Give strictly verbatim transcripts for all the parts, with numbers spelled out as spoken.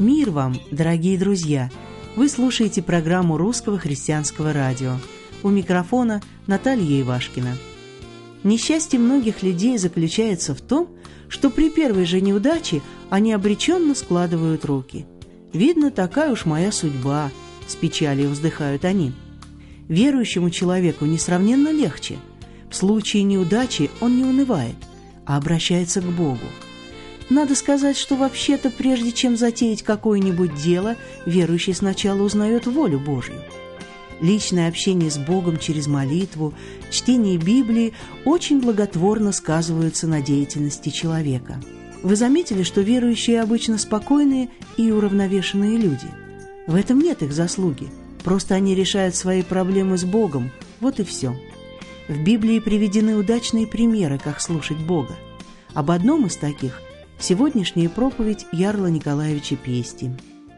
Мир вам, дорогие друзья! Вы слушаете программу Русского христианского радио. У микрофона Наталья Ивашкина. Несчастье многих людей заключается в том, что при первой же неудаче они обреченно складывают руки. «Видно, такая уж моя судьба», — с печалью вздыхают они. Верующему человеку несравненно легче. В случае неудачи он не унывает, а обращается к Богу. Надо сказать, что вообще-то, прежде чем затеять какое-нибудь дело, верующий сначала узнает волю Божью. Личное общение с Богом через молитву, чтение Библии очень благотворно сказываются на деятельности человека. Вы заметили, что верующие обычно спокойные и уравновешенные люди? В этом нет их заслуги, просто они решают свои проблемы с Богом, вот и все. В Библии приведены удачные примеры, как слушать Бога. Об одном из таких – сегодняшняя проповедь Ярла Николаевича Пести.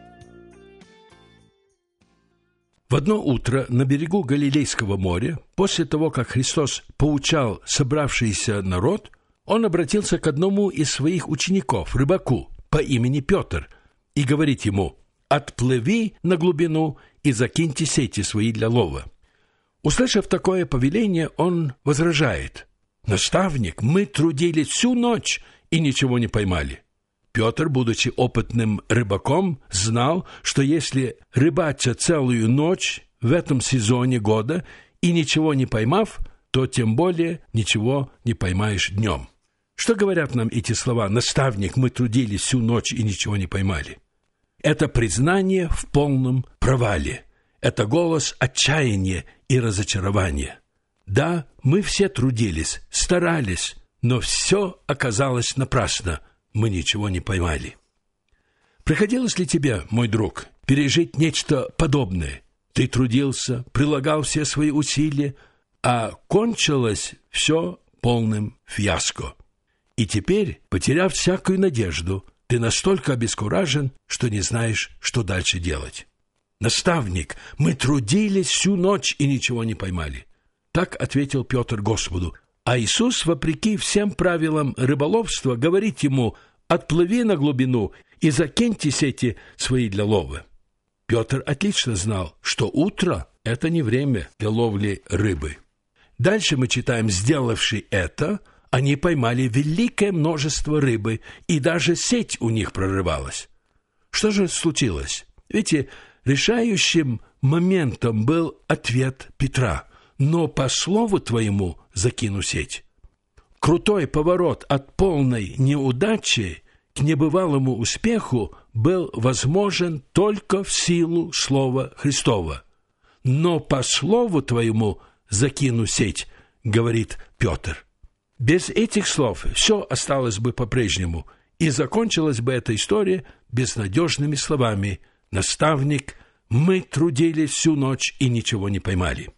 В одно утро на берегу Галилейского моря, после того, как Христос поучал собравшийся народ, он обратился к одному из своих учеников, рыбаку по имени Петр, и говорит ему: «Отплыви на глубину и закиньте сети свои для лова». Услышав такое повеление, он возражает: «Наставник, мы трудились всю ночь и ничего не поймали». Петр, будучи опытным рыбаком, знал, что если рыбача целую ночь в этом сезоне года и ничего не поймав, то тем более ничего не поймаешь днем. Что говорят нам эти слова: «Наставник, мы трудились всю ночь и ничего не поймали»? Это признание в полном провале. Это голос отчаяния и разочарования. Да, мы все трудились, старались, но все оказалось напрасно, мы ничего не поймали. Приходилось ли тебе, мой друг, пережить нечто подобное? Ты трудился, прилагал все свои усилия, а кончилось все полным фиаско. И теперь, потеряв всякую надежду, ты настолько обескуражен, что не знаешь, что дальше делать. «Наставник, мы трудились всю ночь и ничего не поймали». Так ответил Петр Господу. А Иисус, вопреки всем правилам рыболовства, говорит ему: «Отплыви на глубину и закиньте сети свои для лова». Петр отлично знал, что утро – это не время для ловли рыбы. Дальше мы читаем: «Сделавши это, они поймали великое множество рыбы, и даже сеть у них прорывалась». Что же случилось? Видите, решающим моментом был ответ Петра: «Но по слову твоему закину сеть». Крутой поворот от полной неудачи к небывалому успеху был возможен только в силу слова Христова. «Но по слову твоему закину сеть», — говорит Петр. Без этих слов все осталось бы по-прежнему, и закончилась бы эта история безнадежными словами: «Наставник, мы трудились всю ночь и ничего не поймали».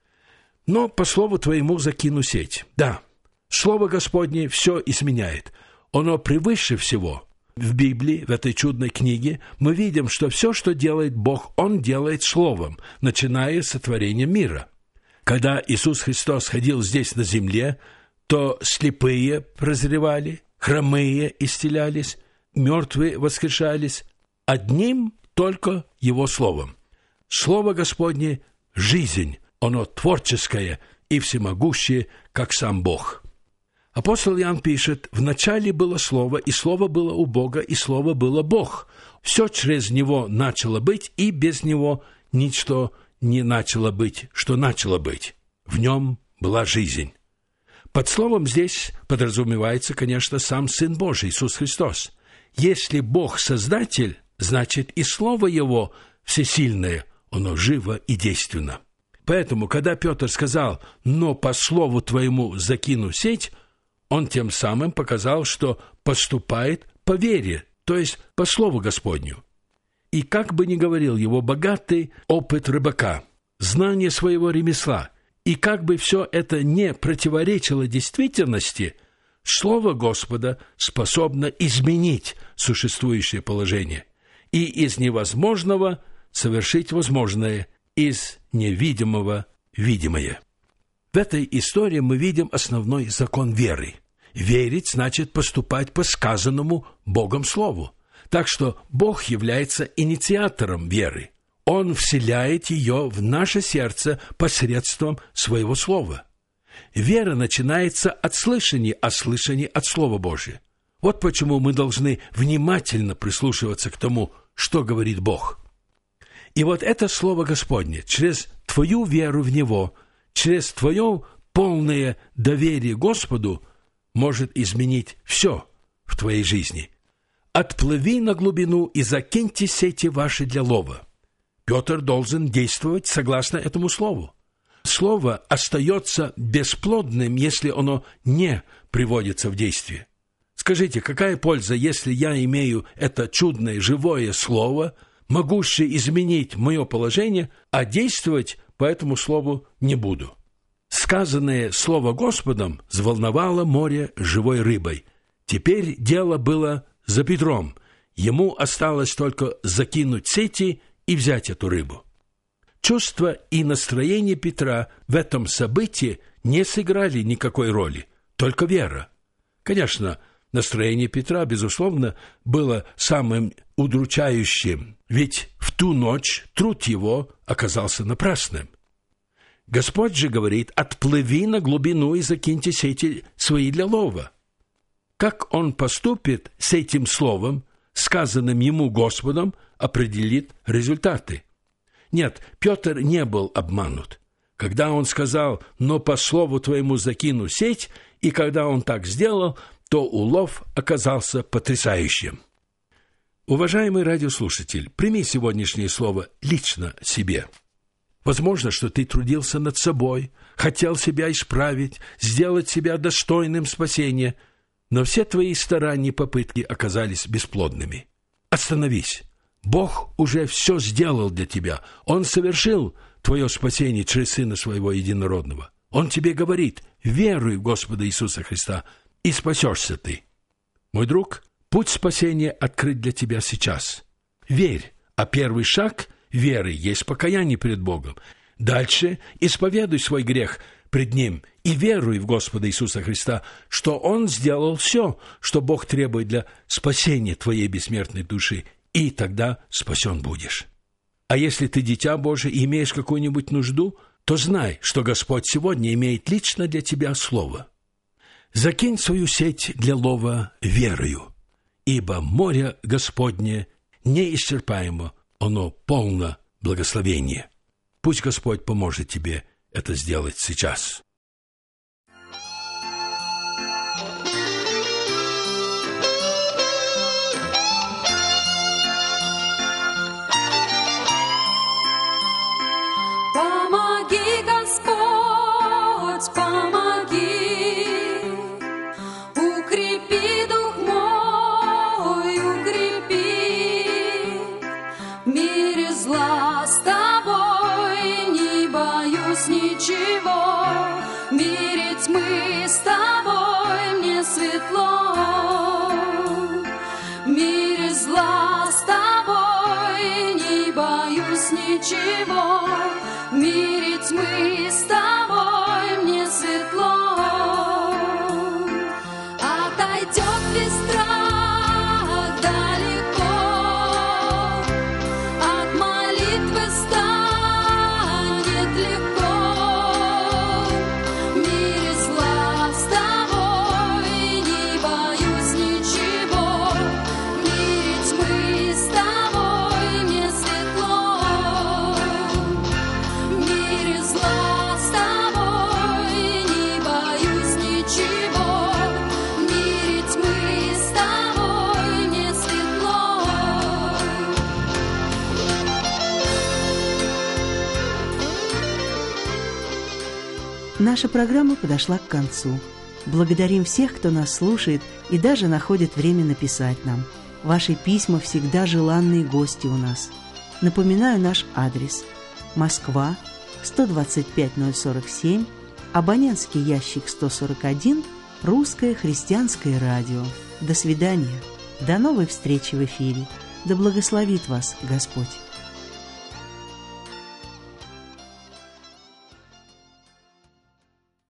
Но по слову твоему закину сеть. Да, слово Господне все изменяет. Оно превыше всего. В Библии, в этой чудной книге, мы видим, что все, что делает Бог, Он делает словом, начиная с сотворения мира. Когда Иисус Христос ходил здесь на земле, то слепые прозревали, хромые исцелялись, мертвые воскрешались одним только Его словом. Слово Господне – жизнь. Оно творческое и всемогущее, как сам Бог. Апостол Иоанн пишет: «Вначале было Слово, и Слово было у Бога, и Слово было Бог. Все через Него начало быть, и без Него ничто не начало быть, что начало быть. В Нем была жизнь». Под словом здесь подразумевается, конечно, сам Сын Божий, Иисус Христос. Если Бог Создатель, значит и Слово Его всесильное, оно живо и действенно. Поэтому, когда Петр сказал: «Но по слову твоему закину сеть», он тем самым показал, что поступает по вере, то есть по слову Господню. И как бы ни говорил его богатый опыт рыбака, знание своего ремесла, и как бы все это не противоречило действительности, слово Господа способно изменить существующее положение и из невозможного совершить возможное, из невидимого видимое. В этой истории мы видим основной закон веры. Верить значит поступать по сказанному Богом Слову. Так что Бог является инициатором веры. Он вселяет ее в наше сердце посредством своего слова. Вера начинается от слышания, а слышание от Слова Божия. Вот почему мы должны внимательно прислушиваться к тому, что говорит Бог. И вот это Слово Господне, через твою веру в Него, через твое полное доверие Господу, может изменить все в твоей жизни. «Отплыви на глубину и закиньте сети ваши для лова». Петр должен действовать согласно этому слову. Слово остается бесплодным, если оно не приводится в действие. Скажите, какая польза, если я имею это чудное живое слово, могущее изменить мое положение, а действовать по этому слову не буду? Сказанное слово Господом взволновало море живой рыбой. Теперь дело было за Петром. Ему осталось только закинуть сети и взять эту рыбу. Чувства и настроение Петра в этом событии не сыграли никакой роли, только вера. Конечно, настроение Петра, безусловно, было самым удручающим, ведь в ту ночь труд его оказался напрасным. Господь же говорит: «Отплыви на глубину и закиньте сети свои для лова». Как он поступит с этим словом, сказанным ему Господом, определит результаты. Нет, Петр не был обманут. Когда он сказал: «Но по слову твоему закину сеть», и когда он так сделал, то улов оказался потрясающим. Уважаемый радиослушатель, прими сегодняшнее слово лично себе. Возможно, что ты трудился над собой, хотел себя исправить, сделать себя достойным спасения, но все твои старания и попытки оказались бесплодными. Остановись. Бог уже все сделал для тебя. Он совершил твое спасение через Сына Своего Единородного. Он тебе говорит: веруй в Господа Иисуса Христа, и спасешься ты. Мой друг, путь спасения открыт для тебя сейчас. Верь, а первый шаг веры есть покаяние перед Богом. Дальше исповедуй свой грех пред Ним и веруй в Господа Иисуса Христа, что Он сделал все, что Бог требует для спасения твоей бессмертной души, и тогда спасен будешь. А если ты дитя Божие и имеешь какую-нибудь нужду, то знай, что Господь сегодня имеет лично для тебя слово. Закинь свою сеть для лова верою, ибо море Господне неисчерпаемо, оно полно благословения. Пусть Господь поможет тебе это сделать сейчас. Помоги, Господь, помоги, укрепи дух мой, укрепи, в мире зла с тобой не боюсь ничего, в мире тьмы с тобой мне светло, в мире зла с тобой не боюсь ничего. В мире тьмы с тобой мне светло, отойдет весь страх далеко, от молитвы станет легко. В мире зла с тобой не боюсь ничего, в мире тьмы с тобой мне светло. Наша программа подошла к концу. Благодарим всех, кто нас слушает и даже находит время написать нам. Ваши письма всегда желанные гости у нас. Напоминаю наш адрес: Москва, сто двадцать пять ноль сорок семь, абонентский ящик сто сорок один, Русское христианское радио. До свидания. До новой встречи в эфире. Да благословит вас Господь.